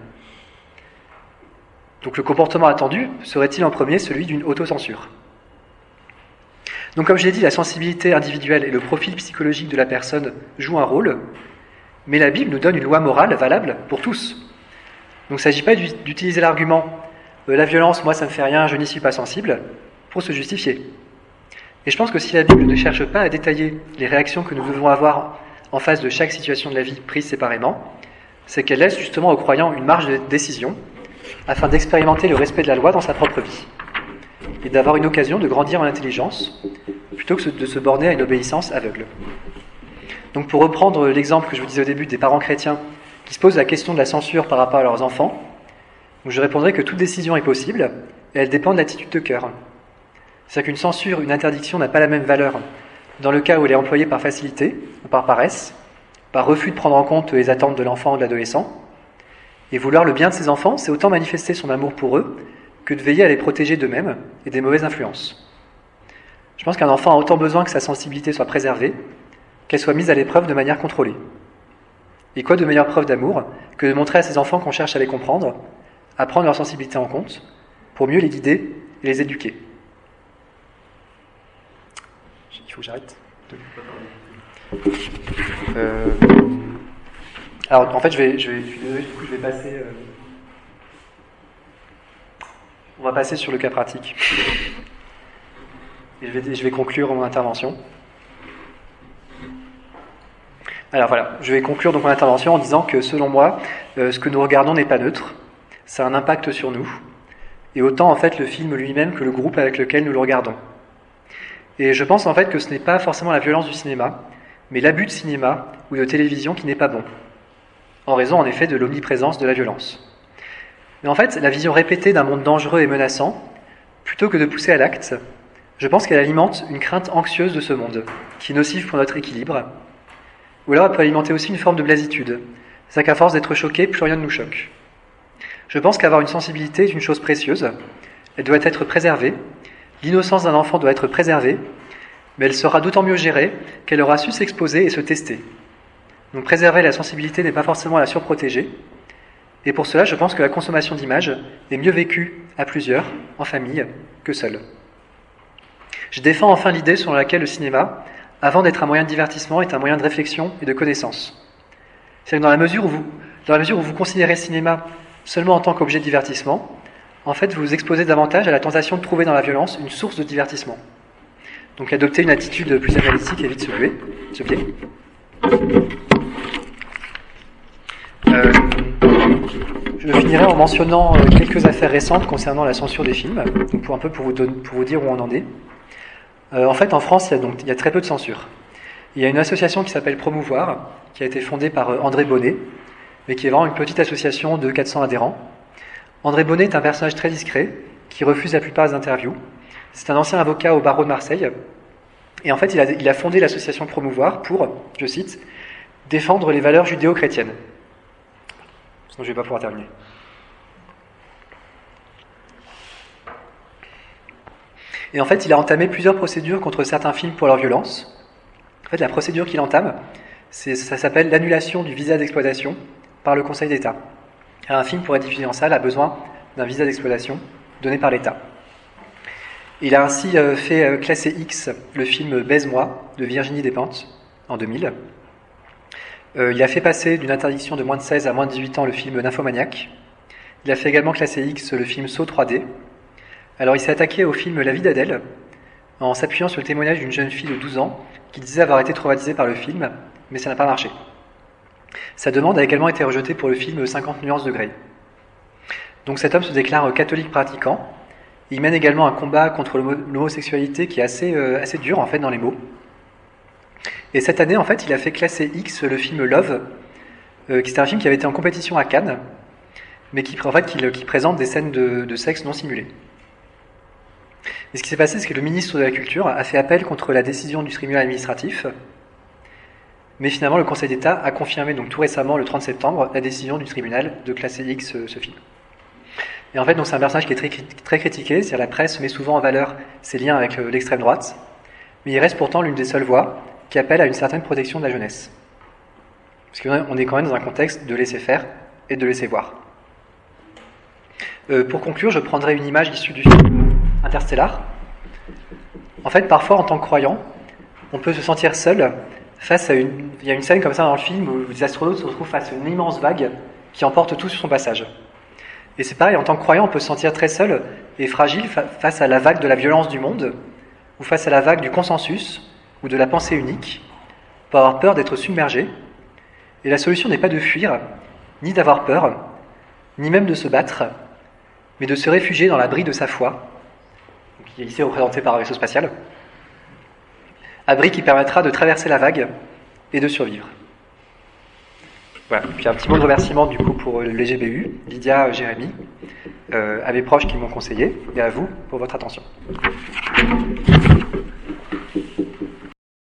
Donc le comportement attendu serait-il en premier celui d'une autocensure? Donc comme je l'ai dit, la sensibilité individuelle et le profil psychologique de la personne jouent un rôle, mais la Bible nous donne une loi morale valable pour tous. Donc il ne s'agit pas d'utiliser l'argument « la violence, moi ça ne me fait rien, je n'y suis pas sensible » pour se justifier. Et je pense que si la Bible ne cherche pas à détailler les réactions que nous devons avoir en face de chaque situation de la vie prise séparément, c'est qu'elle laisse justement aux croyants une marge de décision afin d'expérimenter le respect de la loi dans sa propre vie et d'avoir une occasion de grandir en intelligence plutôt que de se borner à une obéissance aveugle. Donc pour reprendre l'exemple que je vous disais au début des parents chrétiens qui se posent la question de la censure par rapport à leurs enfants, je répondrai que toute décision est possible et elle dépend de l'attitude de cœur. C'est-à-dire qu'une censure, une interdiction n'a pas la même valeur dans le cas où elle est employée par facilité ou par paresse, par refus de prendre en compte les attentes de l'enfant ou de l'adolescent. Et vouloir le bien de ses enfants, c'est autant manifester son amour pour eux que de veiller à les protéger d'eux-mêmes et des mauvaises influences. Je pense qu'un enfant a autant besoin que sa sensibilité soit préservée, qu'elle soit mise à l'épreuve de manière contrôlée. Et quoi de meilleure preuve d'amour que de montrer à ses enfants qu'on cherche à les comprendre, à prendre leur sensibilité en compte, pour mieux les guider et les éduquer. Il faut que j'arrête. Alors, en fait, je suis désolé, du coup, je vais passer... On va passer sur le cas pratique. Et je vais conclure mon intervention. Alors voilà, je vais conclure donc mon intervention en disant que, selon moi, ce que nous regardons n'est pas neutre. Ça a un impact sur nous. Et autant, en fait, le film lui-même que le groupe avec lequel nous le regardons. Et je pense en fait que ce n'est pas forcément la violence du cinéma, mais l'abus de cinéma ou de télévision qui n'est pas bon, en raison en effet de l'omniprésence de la violence. Mais en fait, la vision répétée d'un monde dangereux et menaçant, plutôt que de pousser à l'acte, je pense qu'elle alimente une crainte anxieuse de ce monde, qui est nocive pour notre équilibre, ou alors elle peut alimenter aussi une forme de blasitude, c'est qu'à force d'être choqué, plus rien ne nous choque. Je pense qu'avoir une sensibilité est une chose précieuse, elle doit être préservée, l'innocence d'un enfant doit être préservée, mais elle sera d'autant mieux gérée qu'elle aura su s'exposer et se tester. Donc préserver la sensibilité n'est pas forcément la surprotéger, et pour cela je pense que la consommation d'images est mieux vécue à plusieurs, en famille, que seule. Je défends enfin l'idée selon laquelle le cinéma, avant d'être un moyen de divertissement, est un moyen de réflexion et de connaissance. C'est-à-dire que dans la mesure où vous considérez le cinéma seulement en tant qu'objet de divertissement, en fait vous vous exposez davantage à la tentation de trouver dans la violence une source de divertissement. Donc adopter une attitude plus analytique évite ce biais. Je finirai en mentionnant quelques affaires récentes concernant la censure des films, pour vous dire où on en est. En fait, en France, il y a très peu de censure. Il y a une association qui s'appelle Promouvoir, qui a été fondée par André Bonnet, mais qui est vraiment une petite association de 400 adhérents. André Bonnet est un personnage très discret, qui refuse la plupart des interviews. C'est un ancien avocat au barreau de Marseille. Et en fait, il a fondé l'association Promouvoir pour, je cite, « défendre les valeurs judéo-chrétiennes ». Sinon, je ne vais pas pouvoir terminer. Et en fait, il a entamé plusieurs procédures contre certains films pour leur violence. En fait, la procédure qu'il entame, ça s'appelle l'annulation du visa d'exploitation par le Conseil d'État. Un film pour être diffusé en salle a besoin d'un visa d'exploitation donné par l'État. Il a ainsi fait classer X le film Baise-moi de Virginie Despentes en 2000. Il a fait passer d'une interdiction de moins de 16 à moins de 18 ans le film Nymphomaniac. Il a fait également classer X le film Saut 3D. Alors il s'est attaqué au film La vie d'Adèle en s'appuyant sur le témoignage d'une jeune fille de 12 ans qui disait avoir été traumatisée par le film, mais ça n'a pas marché. Sa demande a également été rejetée pour le film 50 nuances de Grey. Donc cet homme se déclare catholique pratiquant. Il mène également un combat contre l'homosexualité qui est assez dur en fait dans les mots. Et cette année, en fait, il a fait classer X le film Love, qui était un film qui avait été en compétition à Cannes, mais qui présente des scènes de sexe non simulées. Et ce qui s'est passé, c'est que le ministre de la Culture a fait appel contre la décision du tribunal administratif, mais finalement le Conseil d'État a confirmé donc tout récemment, le 30 septembre, la décision du tribunal de classer X ce film. Et en fait, donc, c'est un personnage qui est très critiqué, c'est-à-dire la presse met souvent en valeur ses liens avec l'extrême droite, mais il reste pourtant l'une des seules voix qui appelle à une certaine protection de la jeunesse. Parce qu'on est quand même dans un contexte de laisser faire et de laisser voir. Pour conclure, je prendrai une image issue du film Interstellar. En fait, parfois, en tant que croyant, on peut se sentir seul face à il y a une scène comme ça dans le film où les astronautes se retrouvent face à une immense vague qui emporte tout sur son passage. Et c'est pareil, en tant que croyant, on peut se sentir très seul et fragile face à la vague de la violence du monde, ou face à la vague du consensus, ou de la pensée unique, pour avoir peur d'être submergé. Et la solution n'est pas de fuir, ni d'avoir peur, ni même de se battre, mais de se réfugier dans l'abri de sa foi, qui est ici représenté par un vaisseau spatial, abri qui permettra de traverser la vague et de survivre. Voilà. Puis un petit mot de remerciement du coup pour le GBU, Lydia, Jérémy, à mes proches qui m'ont conseillé, et à vous pour votre attention.